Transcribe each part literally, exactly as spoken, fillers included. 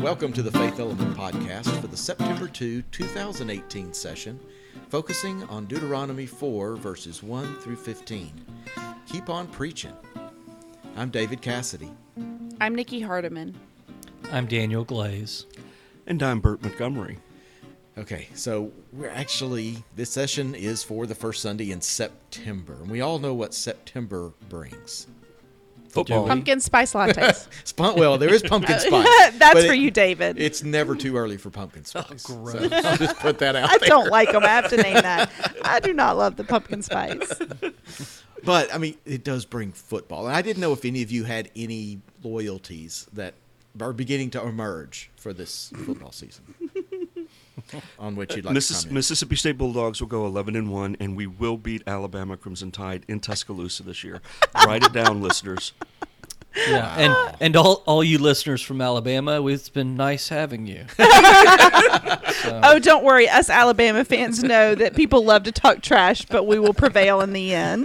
Welcome to the Faith Element Podcast for the September second, twenty eighteen session, focusing on Deuteronomy four, verses one through fifteen. Keep on preaching. I'm David Cassidy. I'm Nikki Hardiman. I'm Daniel Glaze. And I'm Bert Montgomery. Okay, so we're actually, this session is for the first Sunday in September, and we all know what September brings. Football. Pumpkin spice lattes. Spun- well, there is pumpkin spice. That's but for it- you, David. It's never too early for pumpkin spice. Oh, So I'll just put that out I there. don't like them. I have to name that. I do not love the pumpkin spice. But, I mean, it does bring football. And I didn't know if any of you had any loyalties that are beginning to emerge for this football season on which you'd like Missis- to comment. Mississippi State Bulldogs will go eleven and one, and we will beat Alabama Crimson Tide in Tuscaloosa this year. Write it down, listeners. Yeah, and and all all you listeners from Alabama, it's been nice having you. Oh, don't worry. Us Alabama fans know that people love to talk trash, but we will prevail in the end.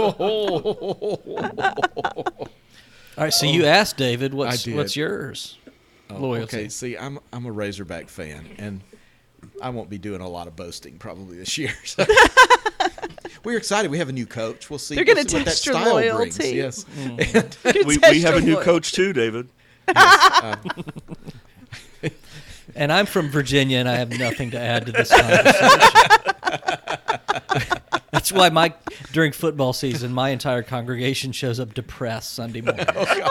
All right, so you asked David, I what's did. what's yours? Oh, Loyalty. Okay, see, I'm I'm a Razorback fan, and I won't be doing a lot of boasting probably this year. So. We're excited. We have a new coach. We'll see. They're gonna we'll see what test that your style loyalty. brings. Yes. Good We, test we have your a new loyalty. coach, too, David. And I'm from Virginia, and I have nothing to add to this conversation. That's why my during football season, my entire congregation shows up depressed Sunday morning.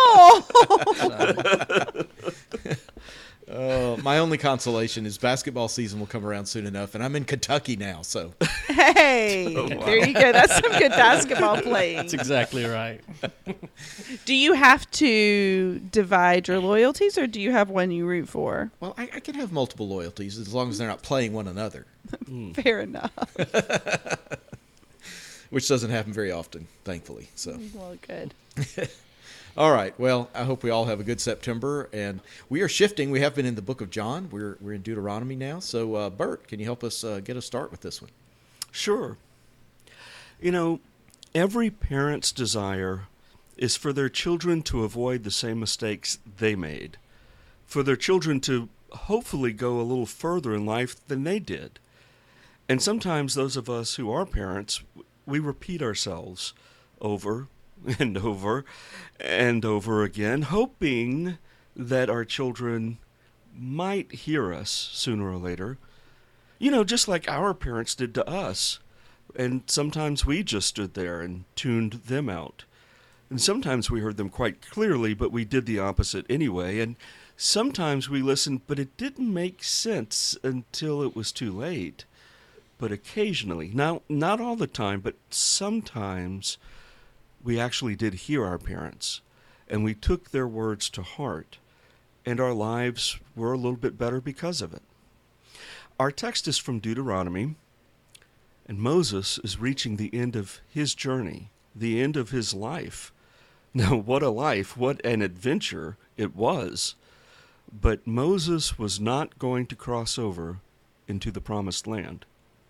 Uh, my only consolation is basketball season will come around soon enough, and I'm in Kentucky now. So Hey, there you go. That's some good basketball playing. That's exactly right. Do you have to divide your loyalties, or do you have one you root for? well, I, I can have multiple loyalties as long as they're not playing one another, Fair enough. which doesn't happen very often, thankfully. So. Well, good. All right. Well, I hope we all have a good September, and we are shifting. We have been in the book of John. We're we're in Deuteronomy now. So, uh, Bert, can you help us uh, get a start with this one? Sure. You know, every parent's desire is for their children to avoid the same mistakes they made, for their children to hopefully go a little further in life than they did. And sometimes those of us who are parents, we repeat ourselves over and over and over again, hoping that our children might hear us sooner or later. You know, just like our parents did to us. And sometimes we just stood there and tuned them out. And sometimes we heard them quite clearly, but we did the opposite anyway. And sometimes we listened, but it didn't make sense until it was too late. But occasionally, now not all the time, but sometimes we actually did hear our parents, and we took their words to heart, and our lives were a little bit better because of it. Our text is from Deuteronomy, and Moses is reaching the end of his journey, the end of his life. Now, what a life, what an adventure it was. But Moses was not going to cross over into the promised land.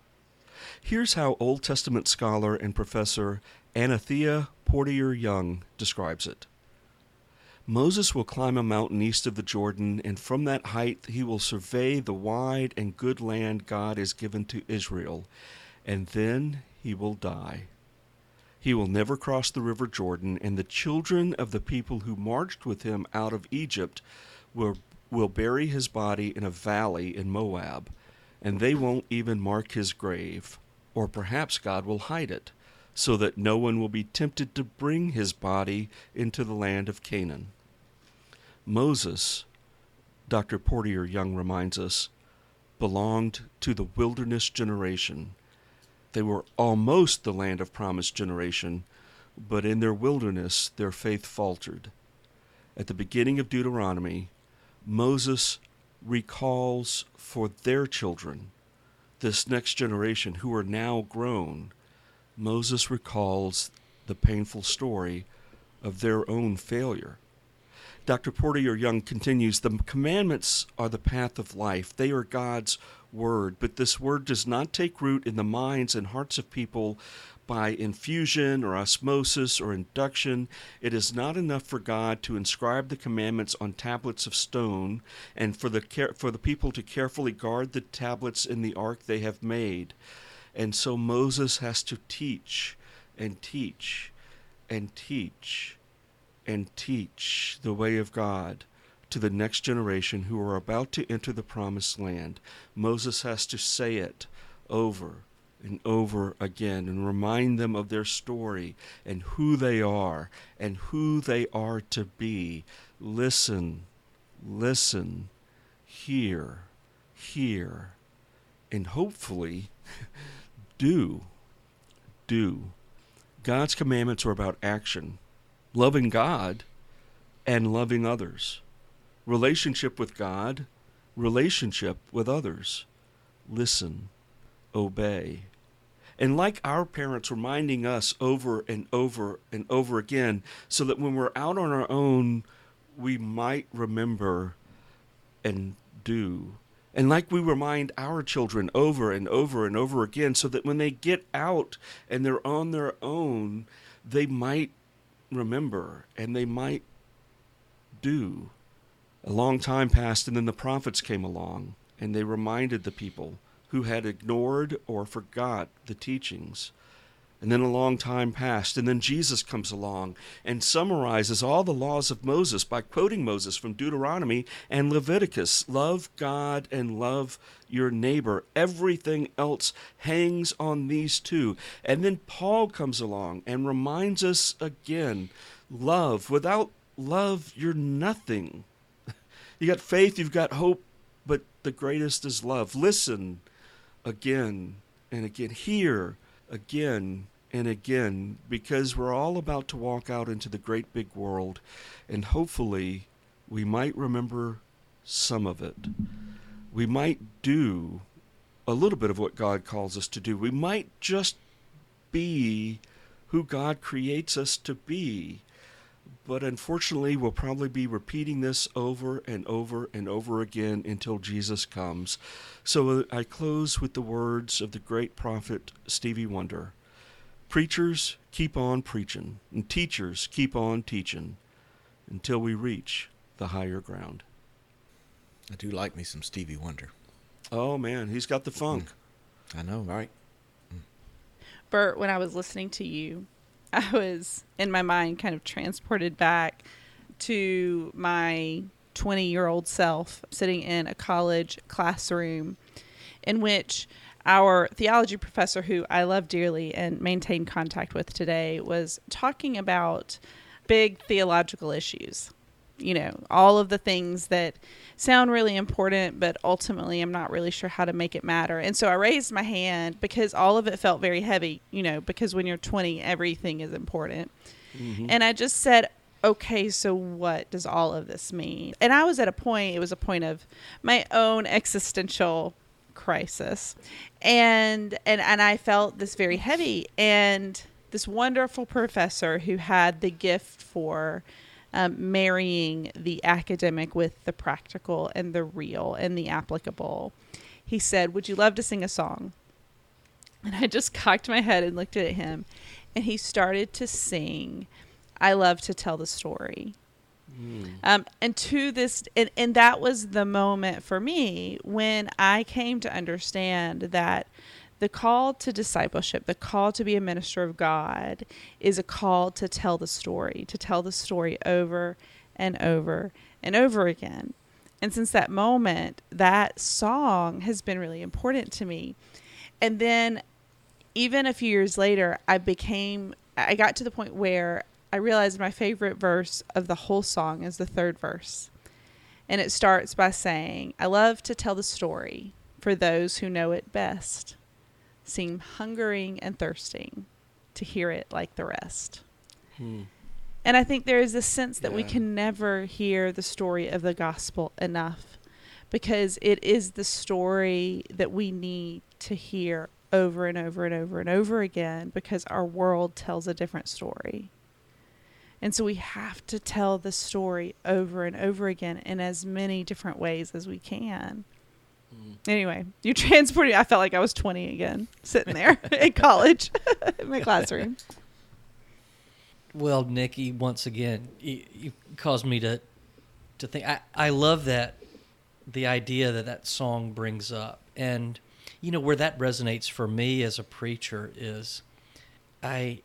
Here's how Old Testament scholar and professor Anathea Portier Young describes it. Moses will climb a mountain east of the Jordan, and from that height he will survey the wide and good land God has given to Israel, and then he will die. He will never cross the river Jordan, and the children of the people who marched with him out of Egypt will, will bury his body in a valley in Moab, and they won't even mark his grave, or perhaps God will hide it, so that no one will be tempted to bring his body into the land of Canaan. Moses, Doctor Portier Young reminds us, belonged to the wilderness generation. They were almost the land of promise generation, but in their wilderness their faith faltered. At the beginning of Deuteronomy, Moses recalls for their children, this next generation who are now grown, Moses recalls the painful story of their own failure. Doctor Portier Young continues, the commandments are the path of life. They are God's word, but this word does not take root in the minds and hearts of people by infusion or osmosis or induction. It is not enough for God to inscribe the commandments on tablets of stone and for the care, for the people to carefully guard the tablets in the ark they have made. And so Moses has to teach and teach and teach and teach the way of God to the next generation who are about to enter the promised land. Moses has to say it over and over again and remind them of their story and who they are and who they are to be. Listen, listen, hear, hear, and hopefully do, do. God's commandments are about action, loving God and loving others. Relationship with God, relationship with others. Listen, obey. And like our parents reminding us over and over and over again, so that when we're out on our own, we might remember and do. And like we remind our children over and over and over again, so that when they get out and they're on their own, they might remember and they might do. A long time passed, and then the prophets came along, and they reminded the people who had ignored or forgot the teachings. And then a long time passed, and then Jesus comes along and summarizes all the laws of Moses by quoting Moses from Deuteronomy and Leviticus. Love God and love your neighbor. Everything else hangs on these two. And then Paul comes along and reminds us again, love. Without love, you're nothing. You got faith, you've got hope, but the greatest is love. Listen again and again. Hear again and again, because we're all about to walk out into the great big world, and hopefully we might remember some of it. We might do a little bit of what God calls us to do. We might just be who God creates us to be. But unfortunately, we'll probably be repeating this over and over and over again until Jesus comes. So I close with the words of the great prophet Stevie Wonder. Preachers, keep on preaching, and teachers, keep on teaching, until we reach the higher ground. I do like me some Stevie Wonder. Oh, man, he's got the funk. I know, right? Bert, when I was listening to you, I was, in my mind, kind of transported back to my twenty-year-old self sitting in a college classroom in which our theology professor, who I love dearly and maintain contact with today, was talking about big theological issues. You know, all of the things that sound really important, but ultimately I'm not really sure how to make it matter. And so I raised my hand because all of it felt very heavy, you know, because when you're twenty, everything is important. Mm-hmm. And I just said, okay, so what does all of this mean? And I was at a point, it was a point of my own existential crisis. And, and, and I felt this very heavy. And this wonderful professor who had the gift for Um, marrying the academic with the practical and the real and the applicable. He said, would you love to sing a song? And I just cocked my head and looked at him, and he started to sing, I Love to Tell the Story. Mm. Um, and to this, and, and that was the moment for me when I came to understand that the call to discipleship, the call to be a minister of God, is a call to tell the story, to tell the story over and over and over again. And since that moment, that song has been really important to me. And then even a few years later, I became, I got to the point where I realized my favorite verse of the whole song is the third verse. And it starts by saying, I love to tell the story for those who know it best. Seem hungering and thirsting to hear it like the rest. Hmm. And I think there is this sense that yeah. we can never hear the story of the gospel enough, because it is the story that we need to hear over and over and over and over again, because our world tells a different story. And so we have to tell the story over and over again in as many different ways as we can. Anyway, you transported me. I felt like I was twenty again, sitting there in college in my classroom. Well, Nikki, once again, you, you caused me to to think. I, I love that, the idea that that song brings up. And, you know, where that resonates for me as a preacher is I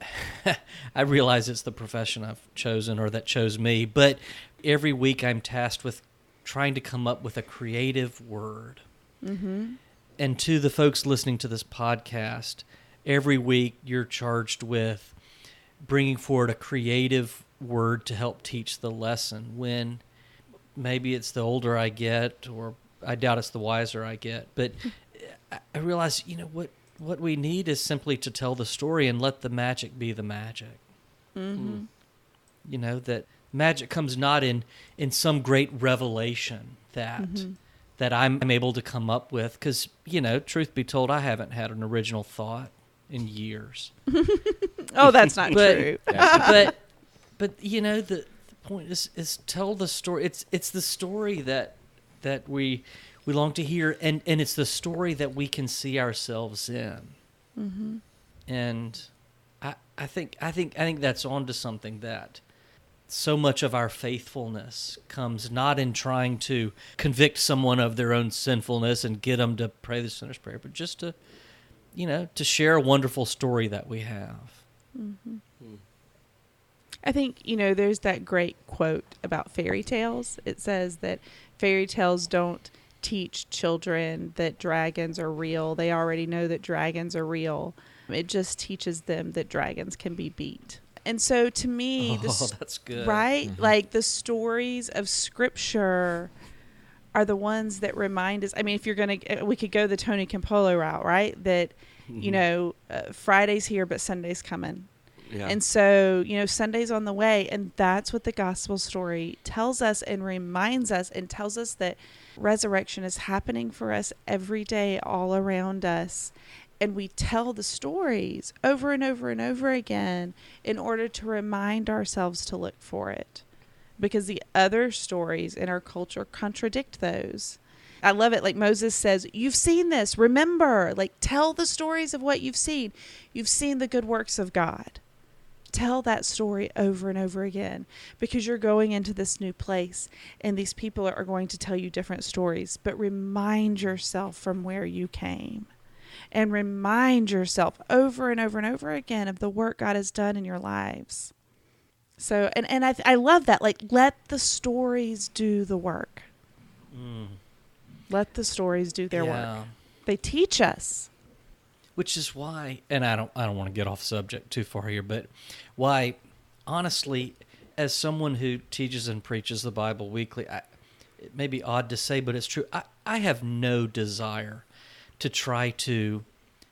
I realize it's the profession I've chosen or that chose me, but every week I'm tasked with trying to come up with a creative word. Mm-hmm. And to the folks listening to this podcast, every week you're charged with bringing forward a creative word to help teach the lesson, when maybe it's the older I get, or I doubt it's the wiser I get. But I realize, you know, what, what we need is simply to tell the story and let the magic be the magic. Mm-hmm. You know, that magic comes not in, in some great revelation that Mm-hmm. that I'm, I'm able to come up with. Because, you know, truth be told, I haven't had an original thought in years. Oh, that's not But- true. but but you know, the, the point is is tell the story. It's it's the story that that we we long to hear, and and it's the story that we can see ourselves in. Mm-hmm. And I I think I think I think that's on to something, that so much of our faithfulness comes not in trying to convict someone of their own sinfulness and get them to pray the sinner's prayer, but just to, you know, to share a wonderful story that we have. Mm-hmm. Hmm. I think, you know, there's that great quote about fairy tales. It says that fairy tales don't teach children that dragons are real. They already know that dragons are real. It just teaches them that dragons can be beat. And so to me, Oh, the s- that's good. right? Mhm. Like the stories of Scripture are the ones that remind us. I mean, if you're going to, we could go the Tony Campolo route, right? That, you Mhm. know, uh, Friday's here, but Sunday's coming. Yeah. And so, you know, Sunday's on the way. And that's what the gospel story tells us and reminds us, and tells us that resurrection is happening for us every day all around us. And we tell the stories over and over and over again in order to remind ourselves to look for it, because the other stories in our culture contradict those. I love it. Like Moses says, you've seen this. Remember, like, tell the stories of what you've seen. You've seen the good works of God. Tell that story over and over again, because you're going into this new place and these people are going to tell you different stories. But remind yourself from where you came, and remind yourself over and over and over again of the work God has done in your lives. So, and, and I, I love that. Like, let the stories do the work. Mm. Let the stories do their Yeah. work. They teach us. Which is why, and I don't, I don't want to get off subject too far here, but why, honestly, as someone who teaches and preaches the Bible weekly, I, it may be odd to say, but it's true. I, I have no desire to try to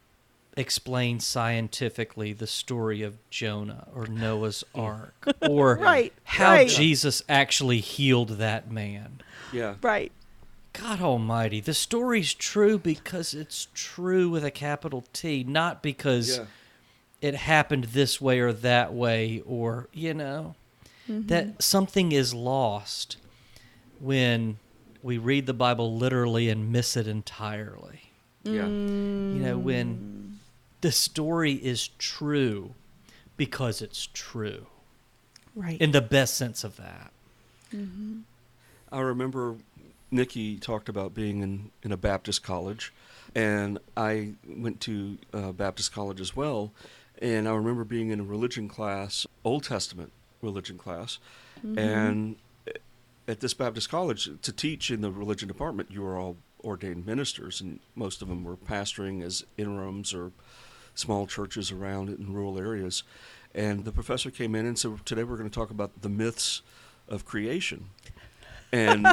explain scientifically the story of Jonah or Noah's Ark, or Right, how right. Jesus actually healed that man. Yeah. Right. God almighty, the story's true because it's true with a capital T, not because Yeah. it happened this way or that way, or, you know, Mm-hmm. that something is lost when we read the Bible literally and miss it entirely. Yeah. Mm. You know, when the story is true because it's true, Right. in the best sense of that. Mm-hmm. I remember Nikki talked about being in, in a Baptist college, and I went to uh, Baptist college as well, and I remember being in a religion class, Old Testament religion class, Mm-hmm. and at this Baptist college, to teach in the religion department, you were all ordained ministers, and most of them were pastoring as interims or small churches around in rural areas. And the professor came in and said, today we're going to talk about the myths of creation. And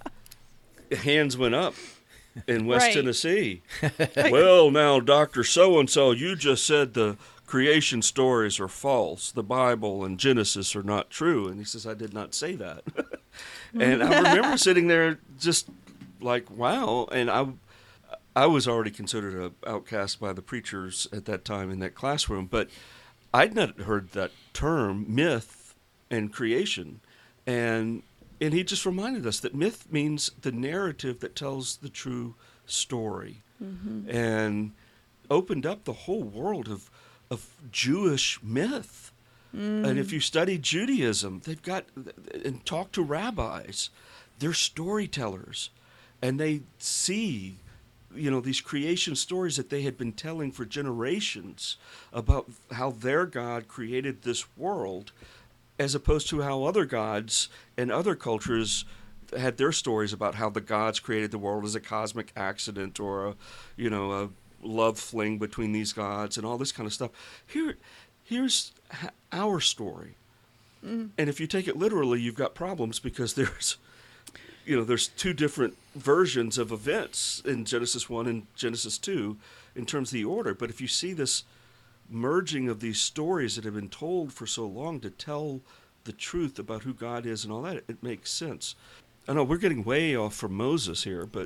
hands went up in West Right. Tennessee. Well, now, Doctor So-and-so, you just said the creation stories are false. The Bible and Genesis are not true. And he says, I did not say that. And I remember sitting there just like, wow. And I, I was already considered an outcast by the preachers at that time in that classroom. But I'd not heard that term, myth and creation. And And he just reminded us that myth means the narrative that tells the true story, Mm-hmm. and opened up the whole world of of Jewish myth. Mm. And if you study Judaism, they've got, and talk to rabbis, they're storytellers, and they see, you know, these creation stories that they had been telling for generations about how their God created this world, as opposed to how other gods and other cultures had their stories about how the gods created the world as a cosmic accident, or a, you know, a love fling between these gods and all this kind of stuff. Here, here's h- our story. Mm. And if you take it literally, you've got problems, because there's, you know, there's two different versions of events in Genesis one and Genesis two in terms of the order. But if you see this merging of these stories that have been told for so long to tell the truth about who God is and all that, it makes sense. I know we're getting way off from Moses here, but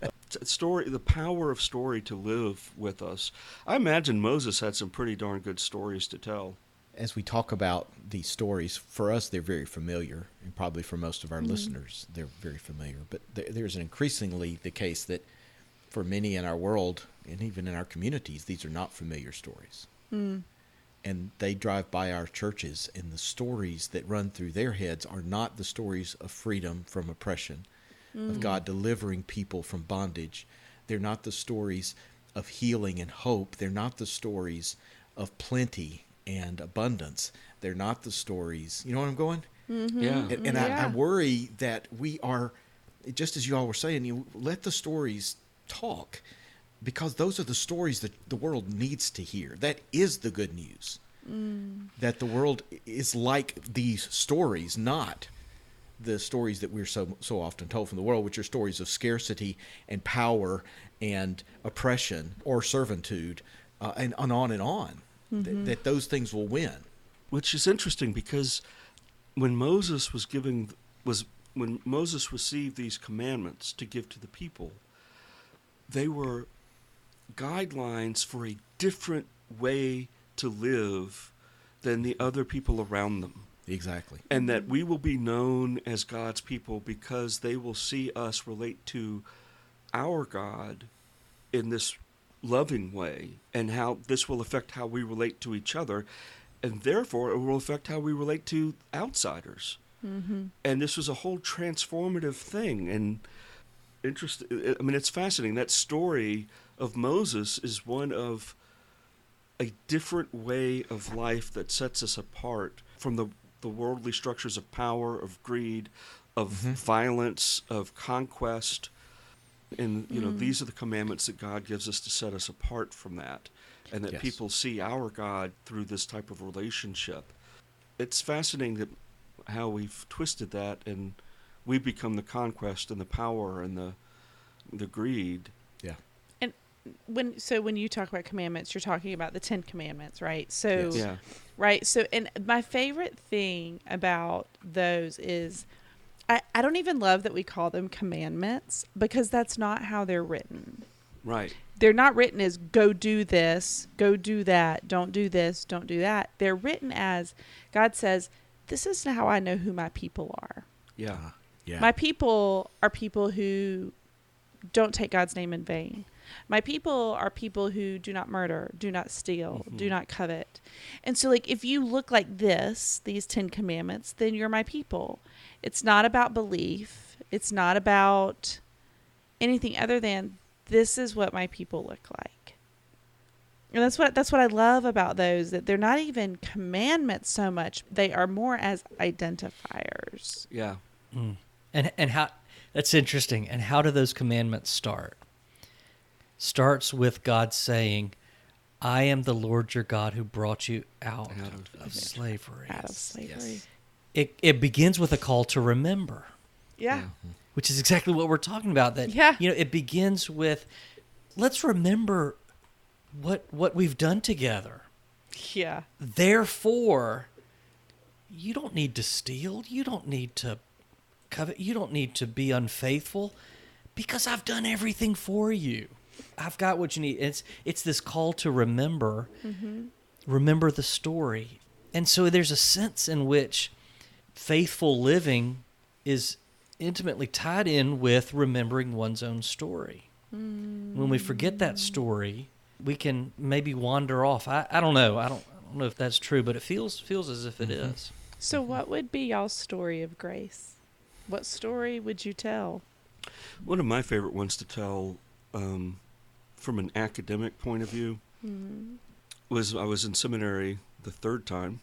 story, the power of story to live with us. I imagine Moses had some pretty darn good stories to tell. As we talk about these stories, for us, they're very familiar, and probably for most of our Mm-hmm. listeners, they're very familiar. But there, there's increasingly the case that for many in our world, and even in our communities, these are not familiar stories. Mm. And they drive by our churches, and the stories that run through their heads are not the stories of freedom from oppression, Mm. of God delivering people from bondage. They're not the stories of healing and hope. They're not the stories of plenty and abundance. They're not the stories. You know where I'm going? Mm-hmm. Yeah. And, and Yeah. I, I worry that we are, just as you all were saying, you let the stories talk, because those are the stories that the world needs to hear. That is the good news. Mm. That the world is like these stories, not the stories that we're so so often told from the world, which are stories of scarcity and power and oppression or servitude, uh, and, and on and on. Mm-hmm. Th- that those things will win. Which is interesting, because when Moses was giving was when Moses received these commandments to give to the people, they were guidelines for a different way to live than the other people around them. Exactly. And that we will be known as God's people because they will see us relate to our God in this loving way, and how this will affect how we relate to each other, and therefore it will affect how we relate to outsiders. Mm-hmm. And this was a whole transformative thing. And interest, I mean, it's fascinating. That story of Moses is one of a different way of life that sets us apart from the, the worldly structures of power, of greed, of Mhm. violence, of conquest. And, you know, Mm. these are the commandments that God gives us to set us apart from that. And that Yes. people see our God through this type of relationship. It's fascinating that how we've twisted that, and we become the conquest and the power and the the greed. Yeah. When so when you talk about commandments, you're talking about the Ten Commandments, right? So Yes. Yeah. right. So and my favorite thing about those is I, I don't even love that we call them commandments, because that's not how they're written. Right. They're not written as go do this, go do that, don't do this, don't do that. They're written as God says, this is how I know who my people are. Yeah. Uh, yeah. My people are people who don't take God's name in vain. My people are people who do not murder, do not steal, Mhm. do not covet. And so, like, if you look like this, these Ten Commandments, then you're my people. It's not about belief. It's not about anything other than this is what my people look like. And that's what that's what I love about those, that they're not even commandments so much. They are more as identifiers. Yeah. Mm. And and how that's interesting. And how do those commandments start? Starts with God saying, "I am the Lord your God who brought you out, Out of, of- slavery." Out of Yes, slavery. yes. It it begins with a call to remember, Yeah. which is exactly what we're talking about. That Yeah. you know, it begins with, let's remember what what we've done together. Yeah. Therefore, you don't need to steal. You don't need to covet. You don't need to be unfaithful, because I've done everything for you. I've got what you need. It's it's this call to remember, Mm-hmm. remember the story. And so there's a sense in which faithful living is intimately tied in with remembering one's own story. Mm. When we forget that story, we can maybe wander off. I, I don't know. I don't, I don't know if that's true, but it feels feels as if it Mhm. is. So, what would be y'all's story of grace? What story would you tell? One of my favorite ones to tell, um, from an academic point of view, Mm. was I was in seminary the third time.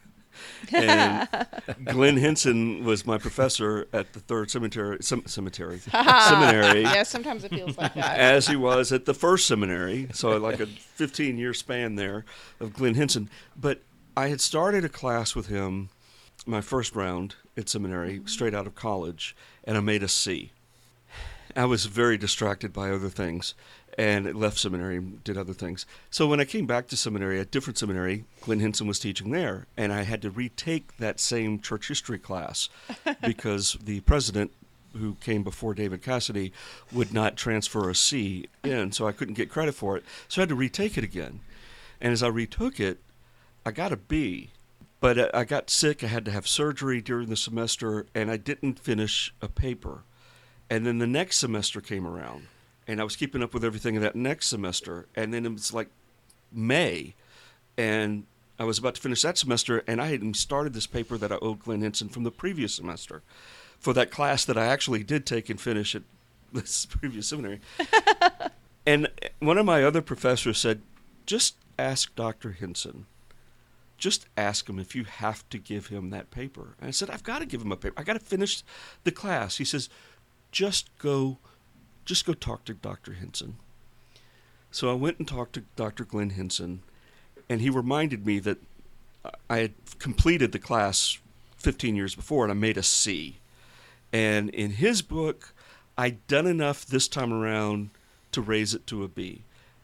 And Glenn Henson was my professor at the third cemetery, sem- cemetery, seminary, Yeah, sometimes it feels like that. as he was at the first seminary. So like a fifteen-year span there of Glenn Henson. But I had started a class with him, my first round at seminary, straight out of college, and I made a C. I was very distracted by other things, and left seminary and did other things. So when I came back to seminary, a different seminary, Glenn Henson was teaching there, and I had to retake that same church history class because the president, who came before David Cassidy, would not transfer a C in, so I couldn't get credit for it. So I had to retake it again. And as I retook it, I got a B. But I got sick, I had to have surgery during the semester, and I didn't finish a paper. And then the next semester came around, and I was keeping up with everything in that next semester. And then it was like May, and I was about to finish that semester, and I hadn't started this paper that I owed Glenn Henson from the previous semester for that class that I actually did take and finish at this previous seminary. And one of my other professors said, just ask Doctor Henson. Just ask him if you have to give him that paper. And I said, I've got to give him a paper. I got to finish the class. He says, just go, just go talk to Doctor Henson. So I went and talked to Doctor Glenn Henson, and he reminded me that I had completed the class fifteen years before, and I made a C. And in his book, I'd done enough this time around to raise it to a B.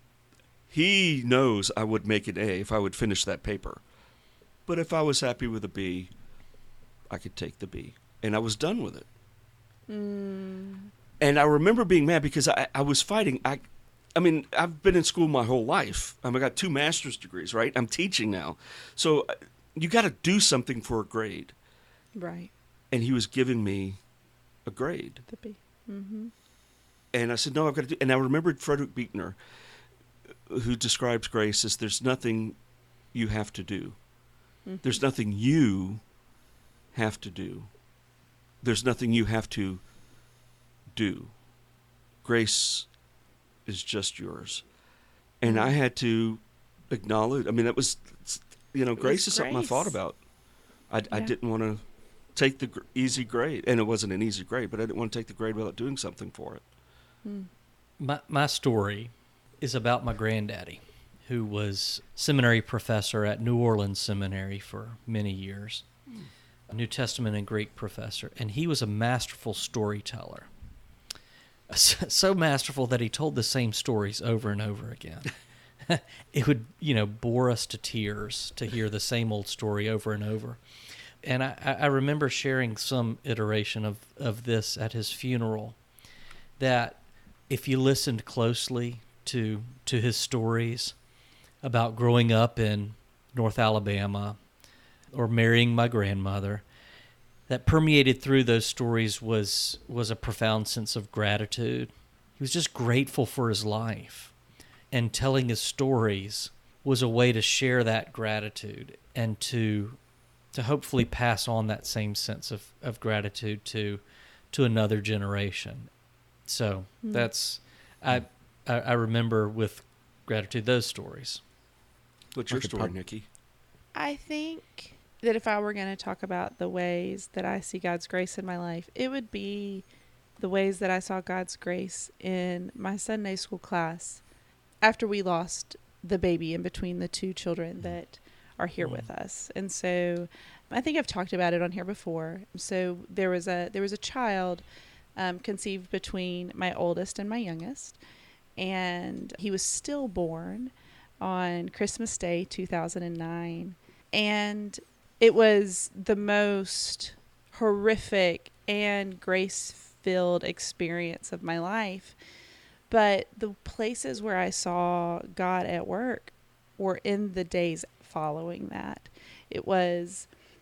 He knows I would make an A if I would finish that paper. But if I was happy with a B, I could take the B. And I was done with it. Mm. And I remember being mad because I, I was fighting. I I mean, I've been in school my whole life. I, mean, I got two master's degrees, right? I'm teaching now. So uh, you got to do something for a grade. Right. And he was giving me a grade. The B. Mm-hmm. And I said, no, I've got to do. And I remembered Frederick Buechner, who describes grace as there's nothing you have to do. Mm-hmm. There's nothing you have to do. There's nothing you have to do. Grace is just yours. And I had to acknowledge, I mean, that was, you know, It grace was is something I grace. thought about. I, I Yeah. didn't want to take the gr- easy grade. And it wasn't an easy grade, but I didn't want to take the grade without doing something for it. Mm. My my story is about my granddaddy, who was seminary professor at New Orleans Seminary for many years, a New Testament and Greek professor, and he was a masterful storyteller. So, so masterful that he told the same stories over and over again. It would, you know, bore us to tears to hear the same old story over and over. And I, I remember sharing some iteration of, of this at his funeral, that if you listened closely to to his stories about growing up in North Alabama or marrying my grandmother, that permeated through those stories was was a profound sense of gratitude. He was just grateful for his life, and telling his stories was a way to share that gratitude and to to hopefully pass on that same sense of, of gratitude to to another generation. So Mm. that's I, I I remember with gratitude those stories. What's I your could story, prob- Nikki? I think that if I were going to talk about the ways that I see God's grace in my life, it would be the ways that I saw God's grace in my Sunday school class after we lost the baby in between the two children that are here Mm. with us. And so I think I've talked about it on here before. So there was a there was a child um, conceived between my oldest and my youngest, and he was stillborn on Christmas Day two thousand nine. And it was the most horrific and grace-filled experience of my life. But the places where I saw God at work were in the days following that. It was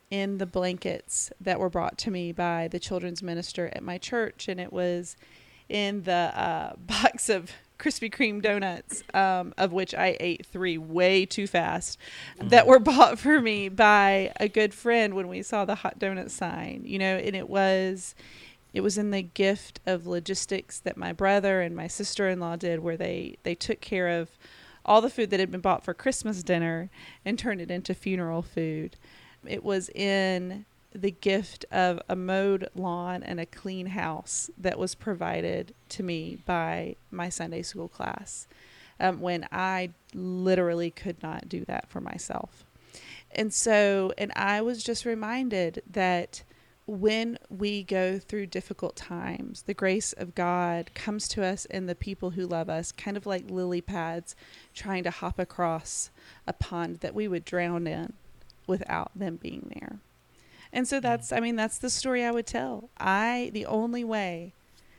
in the blankets that were brought to me by the children's minister at my church. And it was in the uh, box of Krispy Kreme donuts, um, of which I ate three way too fast, mm. that were bought for me by a good friend when we saw the hot donut sign, you know, and it was, it was in the gift of logistics that my brother and my sister-in-law did, where they, they took care of all the food that had been bought for Christmas dinner and turned it into funeral food. It was in the gift of a mowed lawn and a clean house that was provided to me by my Sunday school class, um, when I literally could not do that for myself. And so, and I was just reminded that when we go through difficult times, the grace of God comes to us and the people who love us, kind of like lily pads trying to hop across a pond that we would drown in without them being there. And so that's, I mean, that's the story I would tell. I, the only way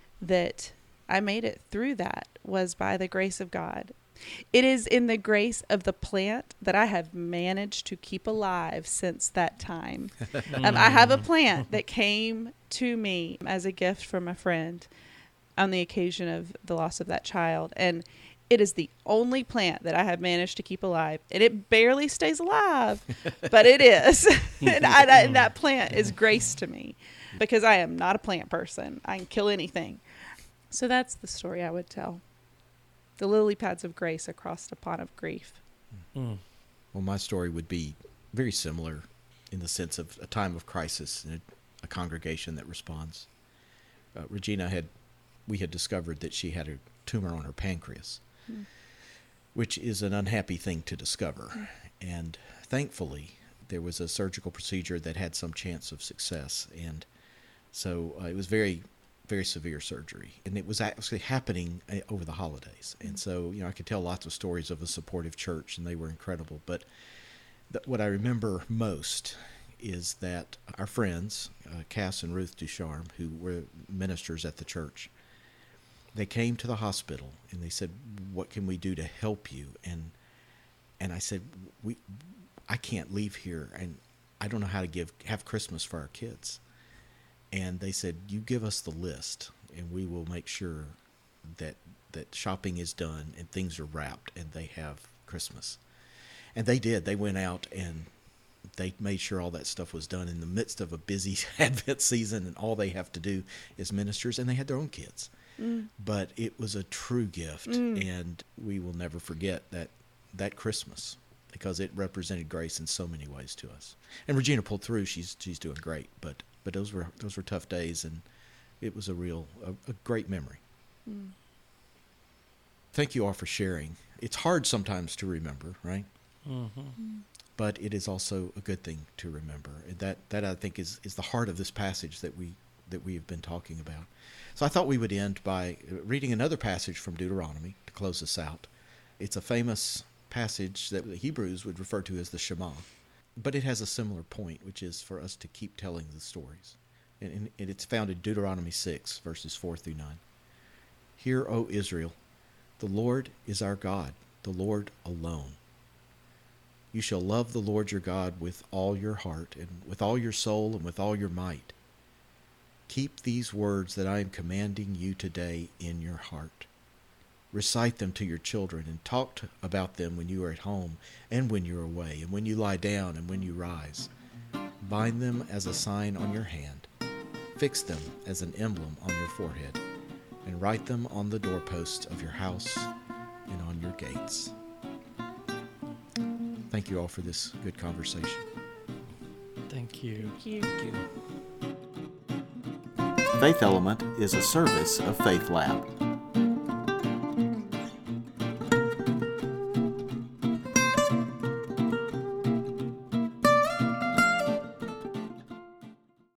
that I made it through that was by the grace of God. It is in the grace of the plant that I have managed to keep alive since that time. um, I have a plant that came to me as a gift from a friend on the occasion of the loss of that child. And it is the only plant that I have managed to keep alive. And it barely stays alive, but it is. and, I, and that plant is grace to me, because I am not a plant person. I can kill anything. So that's the story I would tell. The lily pads of grace across the pond of grief. Mm. Well, my story would be very similar in the sense of a time of crisis and a, a congregation that responds. Uh, Regina had, we had discovered that she had a tumor on her pancreas, mm. which is an unhappy thing to discover. Mm. And thankfully, there was a surgical procedure that had some chance of success. And so uh, it was very, very severe surgery. And it was actually happening uh, over the holidays. Mm. And so, you know, I could tell lots of stories of a supportive church, and they were incredible. But th- what I remember most is that our friends, uh, Cass and Ruth Ducharme, who were ministers at the church, they came to the hospital and they said, "What can we do to help you?" And and I said, "We, I can't leave here, and I don't know how to give have Christmas for our kids." And they said, "You give us the list, and we will make sure that that shopping is done and things are wrapped and they have Christmas." And they did. They went out and they made sure all that stuff was done in the midst of a busy Advent season, and all they have to do is ministers, and they had their own kids. Mm. But it was a true gift, mm. and we will never forget that that Christmas, because it represented grace in so many ways to us. And Regina pulled through. She's she's doing great, but but those were those were tough days, and it was a real a, a great memory. Mm. Thank you all for sharing. It's hard sometimes to remember, right? Mm-hmm. Mm. But it is also a good thing to remember. And that that I think is is the heart of this passage that we that we have been talking about. So I thought we would end by reading another passage from Deuteronomy to close us out. It's a famous passage that the Hebrews would refer to as the Shema, but it has a similar point, which is for us to keep telling the stories. And, and it's found in Deuteronomy six, verses four through nine. "Hear, O Israel, the Lord is our God, the Lord alone. You shall love the Lord your God with all your heart, and with all your soul, and with all your might. Keep these words that I am commanding you today in your heart. Recite them to your children, and talk to, about them when you are at home, and when you are away, and when you lie down, and when you rise. Bind them as a sign on your hand. Fix them as an emblem on your forehead, and write them on the doorposts of your house and on your gates." Thank you all for this good conversation. Thank you. Thank you. Thank you. Faith Element is a service of Faith Lab.